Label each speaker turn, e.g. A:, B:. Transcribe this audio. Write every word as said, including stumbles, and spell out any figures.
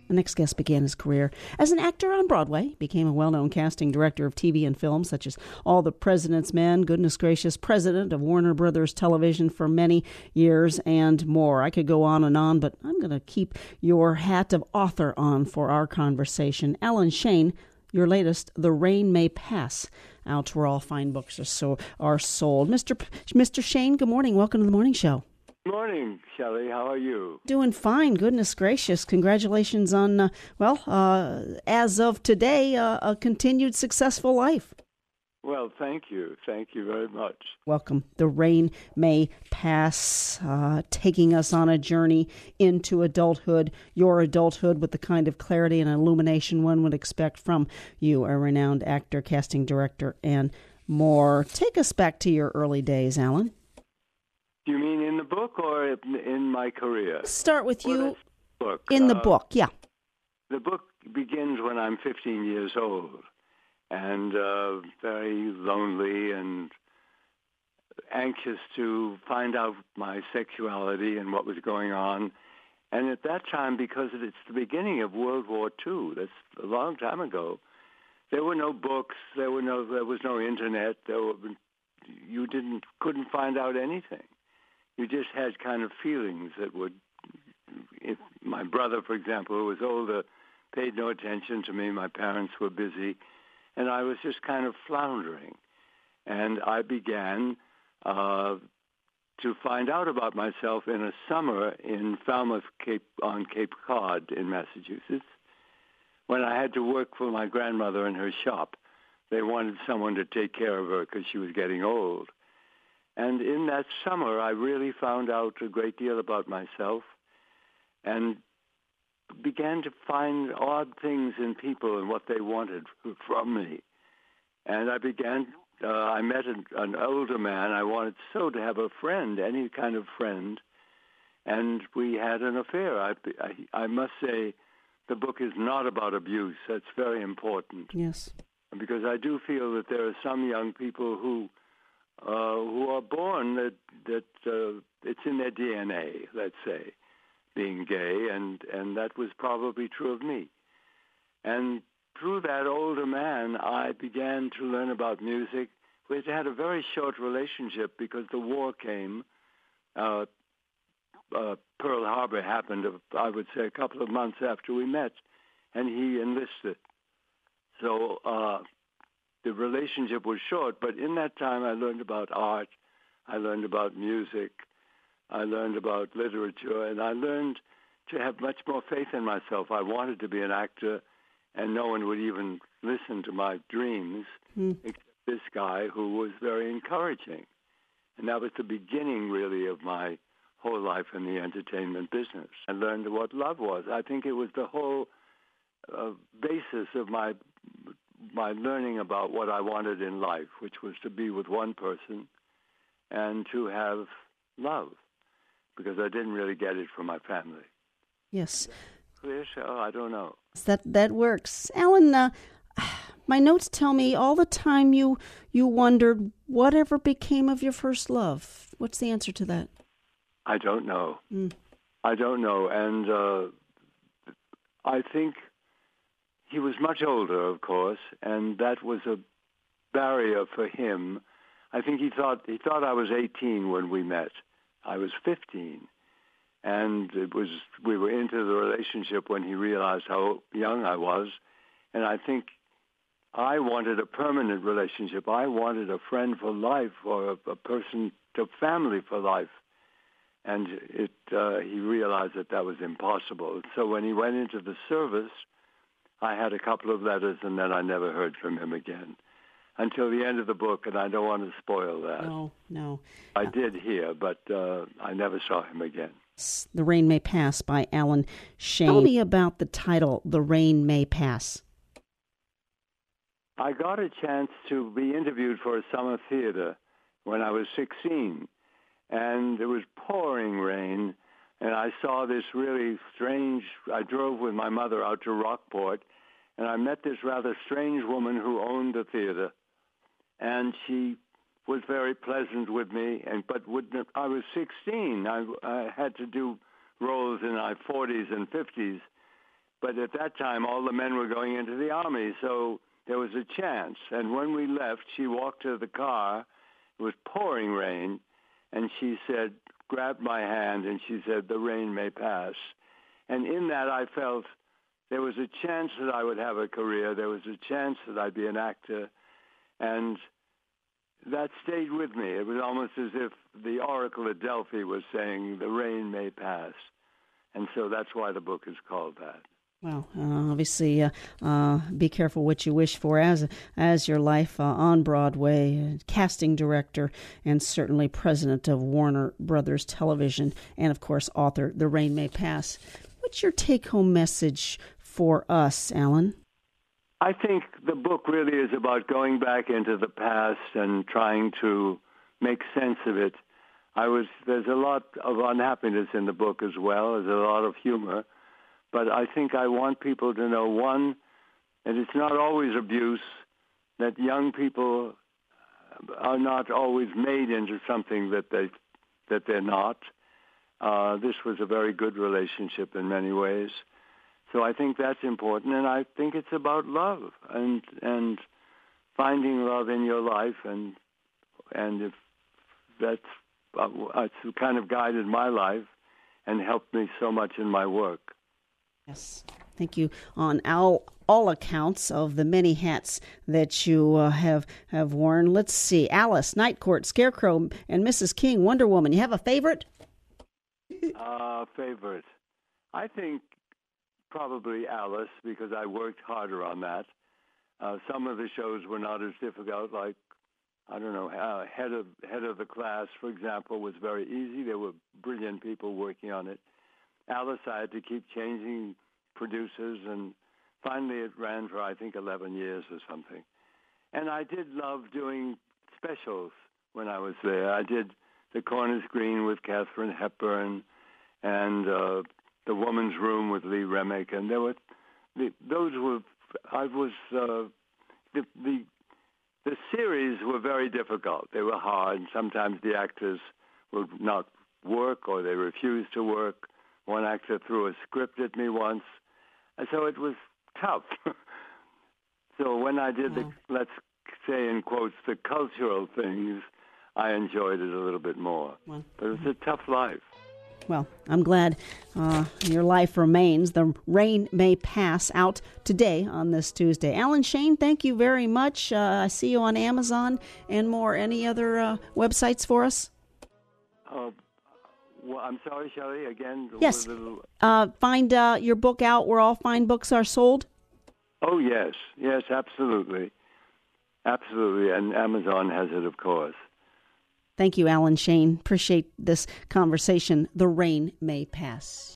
A: The next guest began his career as an actor on Broadway, became a well-known casting director of T V and film, such as All the President's Men, goodness gracious, president of Warner Brothers Television for many years, and more. I could go on and on, but I'm going to keep your hat of author on for our conversation. Alan Shane, your latest, The Rain May Pass, out where all fine books are, so, are sold. Mister P- Mister Shane, good morning. Welcome to the morning show.
B: Morning, Shelley. How are you?
A: Doing fine. Goodness gracious. Congratulations on, uh, well, uh, as of today, uh, a continued successful life.
B: Well, thank you. Thank you very much.
A: Welcome. The Rain May Pass, uh, taking us on a journey into adulthood, your adulthood, with the kind of clarity and illumination one would expect from you, a renowned actor, casting director, and more. Take us back to your early days, Alan.
B: Do you mean in the book or in my career?
A: Start with you
B: book.
A: in the
B: uh,
A: book, yeah.
B: The book begins when I'm fifteen years old and uh, very lonely and anxious to find out my sexuality and what was going on. And at that time, because it's the beginning of World War Two, that's a long time ago, there were no books, there were no, there was no internet, there were, you didn't couldn't find out anything. You just had kind of feelings that would, if my brother, for example, who was older, paid no attention to me. My parents were busy, and I was just kind of floundering. And I began uh, to find out about myself in a summer in Falmouth, Cape, on Cape Cod in Massachusetts, when I had to work for my grandmother in her shop. They wanted someone to take care of her because she was getting old. And in that summer, I really found out a great deal about myself and began to find odd things in people and what they wanted from me. And I began, uh, I met an, an older man. I wanted so to have a friend, any kind of friend. And we had an affair. I, I, I must say the book is not about abuse. That's very important.
A: Yes.
B: Because I do feel that there are some young people who Uh, who are born that that uh, it's in their D N A, let's say, being gay, and, and that was probably true of me. And through that older man, I began to learn about music. We had a very short relationship because the war came. Uh, uh, Pearl Harbor happened, I would say, a couple of months after we met, and he enlisted. So uh, the relationship was short, but in that time I learned about art, I learned about music, I learned about literature, and I learned to have much more faith in myself. I wanted to be an actor, and no one would even listen to my dreams, mm. except this guy who was very encouraging. And that was the beginning, really, of my whole life in the entertainment business. I learned what love was. I think it was the whole uh, basis of my my learning about what I wanted in life, which was to be with one person and to have love, because I didn't really get it from my family.
A: Yes.
B: Clear show? I don't know.
A: That that works. Alan, uh, my notes tell me all the time you you wondered whatever became of your first love. What's the answer to that?
B: I don't know.
A: Mm.
B: I don't know. And uh, I think he was much older, of course, and that was a barrier for him. I think he thought he thought I was eighteen when we met. I was fifteen, and it was we were into the relationship when he realized how young I was, and I think I wanted a permanent relationship. I wanted a friend for life, or a, a person to family for life, and it uh, he realized that that was impossible. So when he went into the service, I had a couple of letters, and then I never heard from him again until the end of the book, and I don't want to spoil that.
A: No, no.
B: I uh, did hear, but uh, I never saw him again.
A: The Rain May Pass by Alan Shane. Tell me about the title, The Rain May Pass.
B: I got a chance to be interviewed for a summer theater when I was sixteen, and it was pouring rain, and I saw this really strange, I drove with my mother out to Rockport, and I met this rather strange woman who owned the theater, and she was very pleasant with me, and but wouldn't, I was sixteen. I, I had to do roles in my forties and fifties, but at that time, all the men were going into the army, so there was a chance. And when we left, she walked to the car. It was pouring rain, and she said, grabbed my hand, and she said, "The rain may pass." And in that, I felt there was a chance that I would have a career. There was a chance that I'd be an actor. And that stayed with me. It was almost as if the Oracle at Delphi was saying, "The rain may pass." And so that's why the book is called that.
A: Well, uh, obviously, uh, uh, be careful what you wish for as as your life uh, on Broadway, uh, casting director, and certainly president of Warner Brothers Television, and, of course, author, The Rain May Pass. What's your take-home message for us, Alan?
B: I think the book really is about going back into the past and trying to make sense of it. I was there's a lot of unhappiness in the book as well. There's a lot of humor. But I think I want people to know, one, that it's not always abuse, that young people are not always made into something that, they, that they're not. Uh, this was a very good relationship in many ways. So I think that's important, and I think it's about love and and finding love in your life, and and if that's uh, it's kind of guided my life and helped me so much in my work.
A: Yes, thank you. On all, all accounts of the many hats that you uh, have have worn. Let's see, Alice, Night Court, Scarecrow, and Missus King, Wonder Woman. You have a favorite?
B: Uh, favorite. I think probably Alice, because I worked harder on that. Uh, some of the shows were not as difficult, like, I don't know, uh, head of head of the class, for example, was very easy. There were brilliant people working on it. Alice, I had to keep changing producers, and finally it ran for, I think, eleven years or something. And I did love doing specials when I was there. I did The Cornice Green with Katharine Hepburn, and uh, The Woman's Room with Lee Remick, and there were the, those were. I was uh, the the the series were very difficult. They were hard. Sometimes the actors would not work, or they refused to work. One actor threw a script at me once, and so it was tough. So when I did the, let's say in quotes, the cultural things, I enjoyed it a little bit more. Well, but it's a tough life.
A: Well, I'm glad uh, your life remains. The Rain May Pass, out today on this Tuesday. Alan Shane, thank you very much. Uh, I see you on Amazon and more. Any other uh, websites for us?
B: Uh, well, I'm sorry, Shelley, again.
A: Yes.
B: Little...
A: Uh, find uh, your book out where all fine books are sold?
B: Oh, yes. Yes, absolutely. Absolutely. And Amazon has it, of course.
A: Thank you, Alan Shane. Appreciate this conversation. The Rain May Pass.